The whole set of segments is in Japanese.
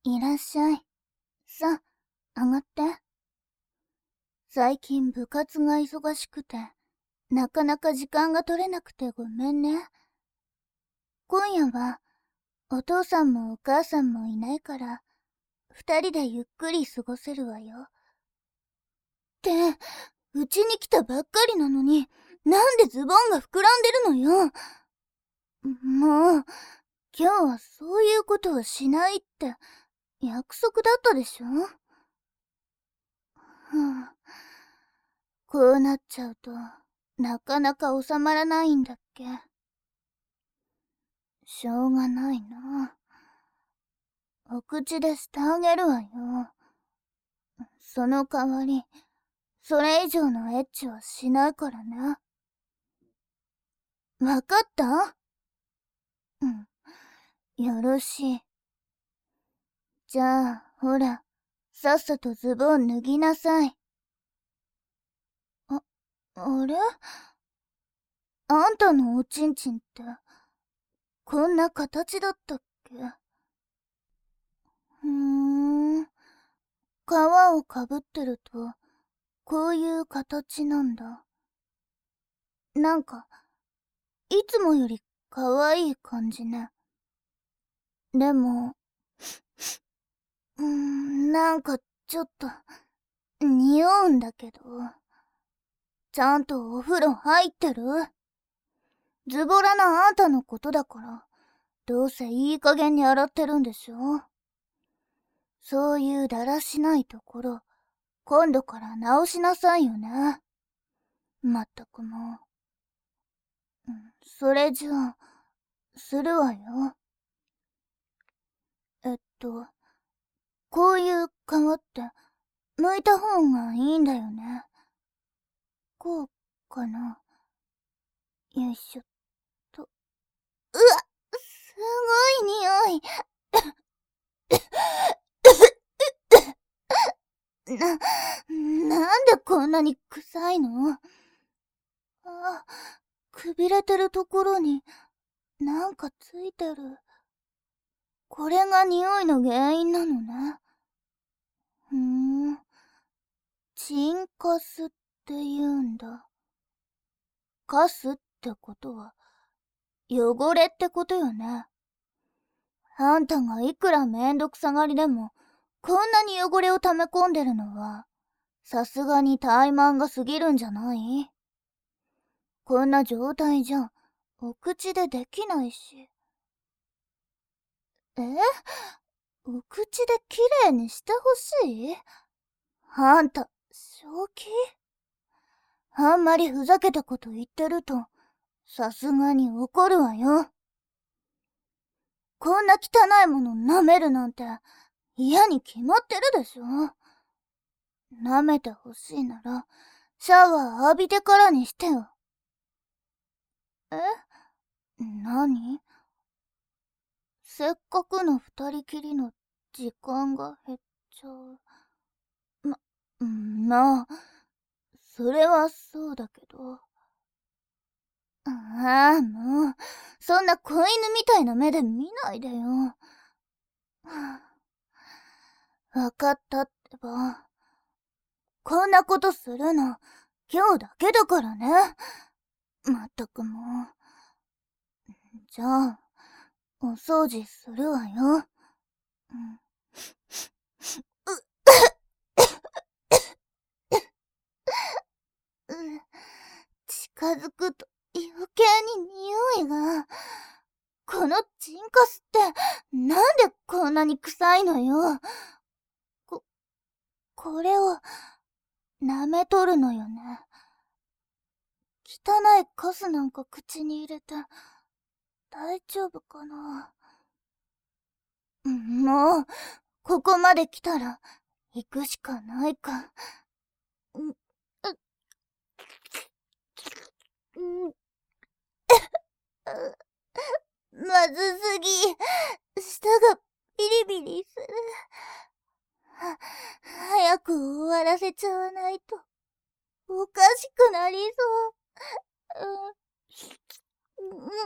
いらっしゃい。さあ、上がって。最近部活が忙しくて、なかなか時間が取れなくてごめんね。今夜は、お父さんもお母さんもいないから、二人でゆっくり過ごせるわよ。って、うちに来たばっかりなのに、なんでズボンが膨らんでるのよ。もう、今日はそういうことはしないって約束だったでしょ。こうなっちゃうと、なかなか収まらないんだっけ。しょうがないな。お口でしてあげるわよ。その代わり、それ以上のエッチはしないからね。わかった？うん。よろしい。じゃあ、ほら、さっさとズボン脱ぎなさい。あれ？あんたのおちんちんって、こんな形だったっけ？皮をかぶってると、こういう形なんだ。なんか、いつもより可愛い感じね。でも、なんかちょっと、匂うんだけど。ちゃんとお風呂入ってる？ズボラなあんたのことだから、どうせいい加減に洗ってるんでしょ？そういうだらしないところ、今度から直しなさいよね。まったくもう。それじゃあ、するわよ。こういう皮って、剥いた方がいいんだよね。こうかな。よいしょっと。うわ、すごい匂い。なんでこんなに臭いの？あ、くびれてるところに、なんかついてる。これが匂いの原因なのね。チンカスって言うんだ。カスってことは、汚れってことよね。あんたがいくらめんどくさがりでも、こんなに汚れを溜め込んでるのは、さすがに怠慢が過ぎるんじゃない？こんな状態じゃ、お口でできないし。お口できれいにしてほしい？あんた、正気？あんまりふざけたこと言ってると、さすがに怒るわよ。こんな汚いもの舐めるなんて、嫌に決まってるでしょ。舐めてほしいなら、シャワー浴びてからにしてよ。何？せっかくの二人きりの時間が減っちゃう。まあ、それはそうだけど。ああ、もう、そんな子犬みたいな目で見ないでよ。わかったってば。こんなことするの、今日だけだからね。まったくもう。じゃあ、お掃除するわよ。近づくと余計に匂いが。このチンカスってなんでこんなに臭いのよ。こ、これを舐めとるのよね。汚いカスなんか口に入れて大丈夫かな。もう、ここまで来たら行くしかないか。まずすぎ。舌がビリビリする。早く終わらせちゃわないと、おかしくなりそう。うん。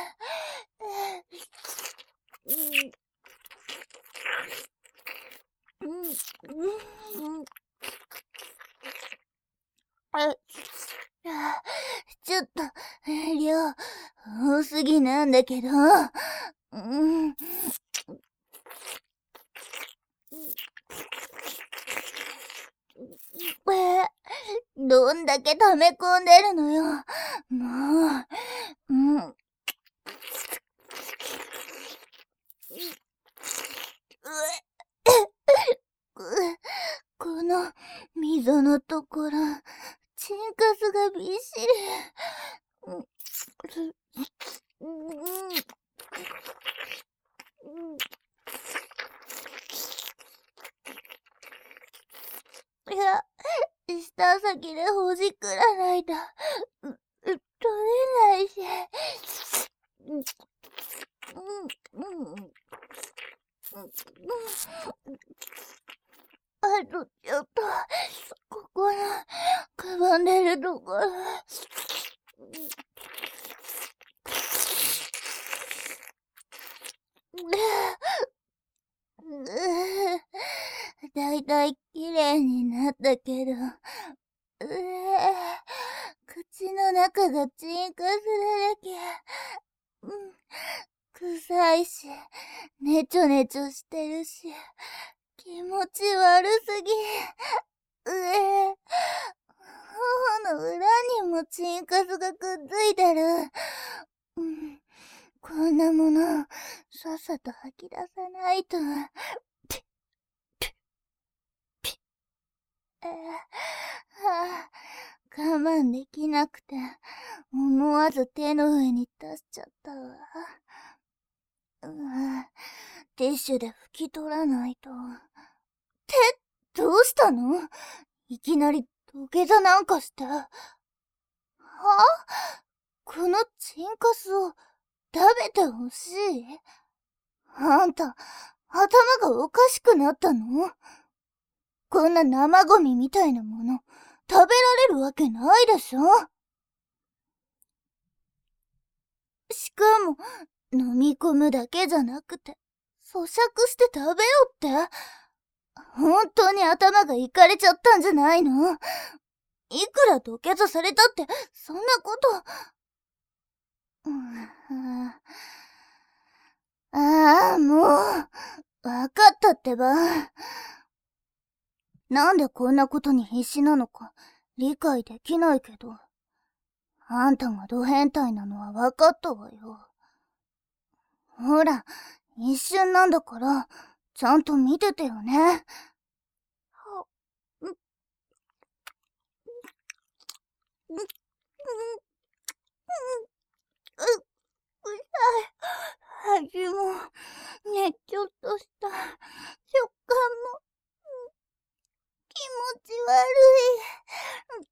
ちょっと、量、多すぎなんだけど。どんだけ溜め込んでるのよ。もう。この溝のところ、チンカスがびっしり。いや、舌先でほじくらないと、取れないし。あとちょっと、ここの、くぼんでるところ。だいたいきれいになったけど、口の中がチンカスだらけ。臭いし、ねちょねちょしてるし、気持ち悪すぎ。頬の裏にもチンカスがくっついてる。こんなもの、さっさと吐き出さないと。我慢できなくて、思わず手の上に出しちゃったわ。ティッシュで拭き取らないと。どうしたの？いきなり土下座なんかして。このチンカスを食べてほしい？あんた、頭がおかしくなったの？こんな生ゴミみたいなもの、食べられるわけないでしょ？しかも、飲み込むだけじゃなくて、咀嚼して食べろって？本当に頭がいかれちゃったんじゃないの？いくら土下座されたって、そんなこと。もう、わかったってば。なんでこんなことに必死なのか、理解できないけど。あんたがド変態なのはわかったわよ。ほら、一瞬なんだから、ちゃんと見ててよね。味も、ねちょっとした食感も、気持ち悪い。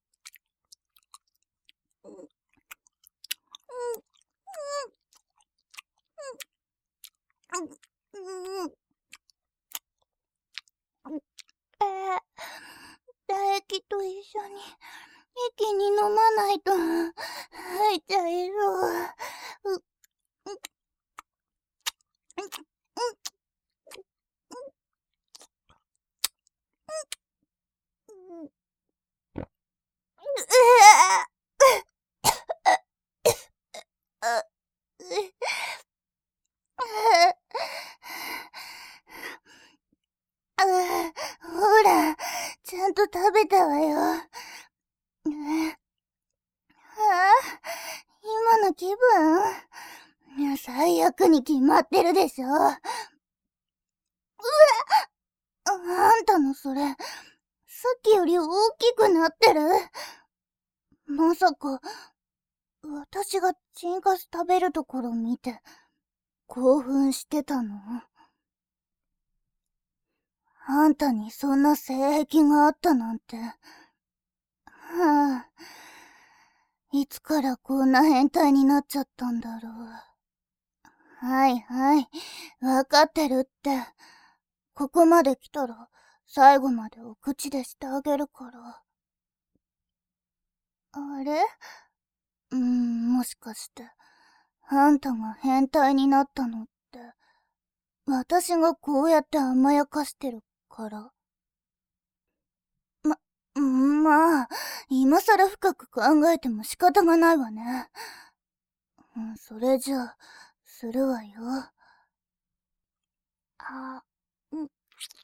唾液と一緒に息に飲まないと吐いちゃいそう。ほら、ちゃんと食べたわよ。今の気分？最悪に決まってるでしょ。あんたのそれ、さっきより大きくなってる？まさか、私がチンカス食べるところ見て、興奮してたの？あんたにそんな性癖があったなんて。いつからこんな変態になっちゃったんだろう。はいはい、わかってるって。ここまで来たら、最後までお口でしてあげるから。あれ？もしかして、 あんたが変態になったのって、私がこうやって甘やかしてるから。まあ、今更深く考えても仕方がないわね。それじゃあ、するわよ。あ、うん、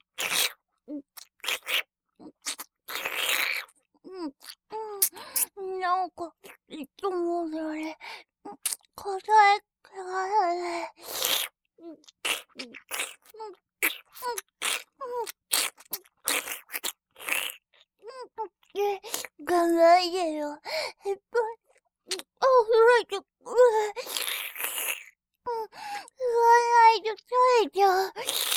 なんか、いつもより、硬い気がする。考えてよ。いっぱい、あふれてくる。言わないと取れちゃう。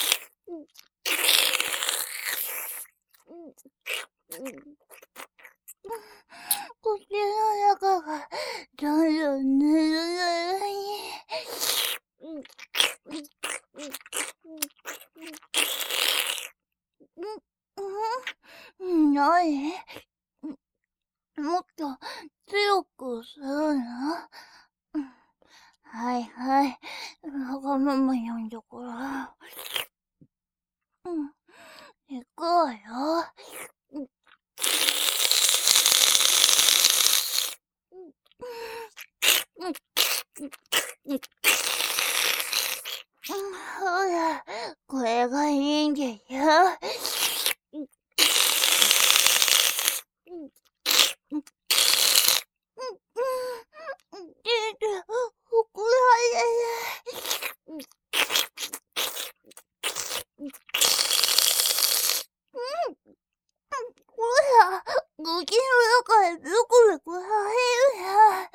口の中がどんどんぬるぬるに。何？もっと強くするの？はいはい。わがままなんだから。行くわよ。ほら、これがいいんでしょ。ふくられない。ほら、口の中でブクブク入るや。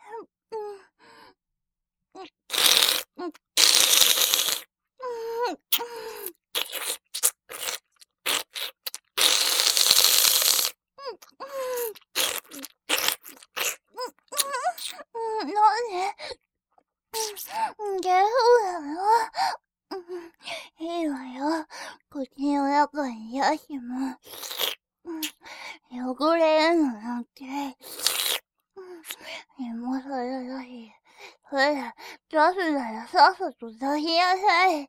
なんでそうなの？いいわよ。口の中にヤシも。汚れるのなんて。今更だし。ほら、出すならさっさと出しなさい。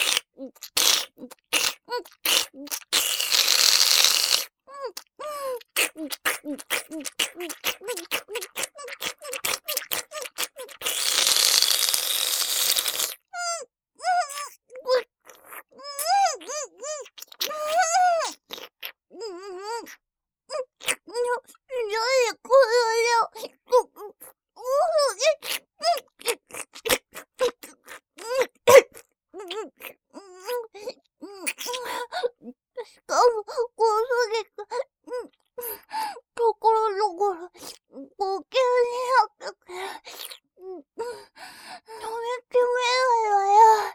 しかも、こそげが、ところどころ、ごきゅうになってくる。飲みきれないわよ。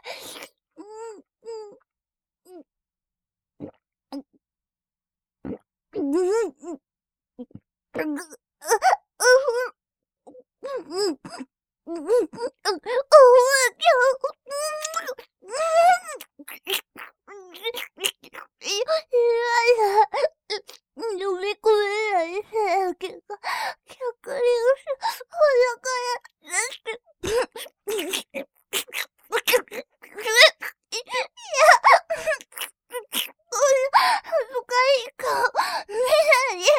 飲み込めないせけが、逆流し、鼻から出して、恥ずかしい顔、見ないで。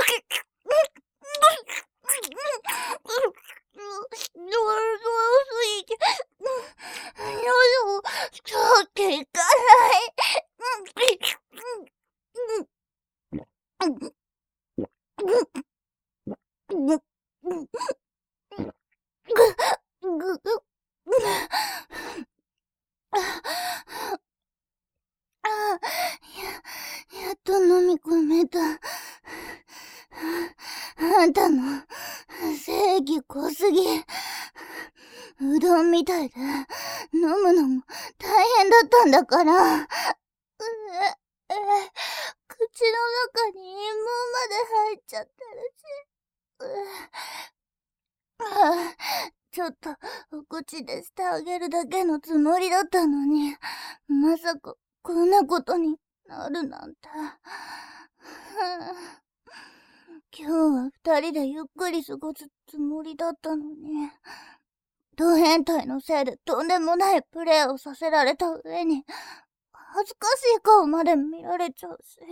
ドロドロすぎて、喉を通っていかない。やっと飲み込めた。あんたの正義濃すぎ。うどんみたいで飲むのも大変だったんだから。口の中に陰謀まで入っちゃってるし。ちょっとお口でしてあげるだけのつもりだったのに、まさかこんなことになるなんて。今日は二人でゆっくり過ごすつもりだったのに、 ド変態のせいでとんでもないプレイをさせられた上に、恥ずかしい顔まで見られちゃうし。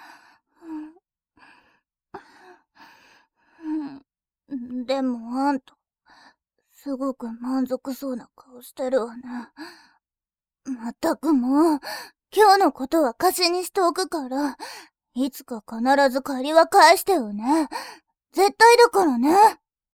でもあんた、すごく満足そうな顔してるわね。まったくもう、今日のことは貸しにしておくから、いつか必ず借りは返してよね。絶対だからね。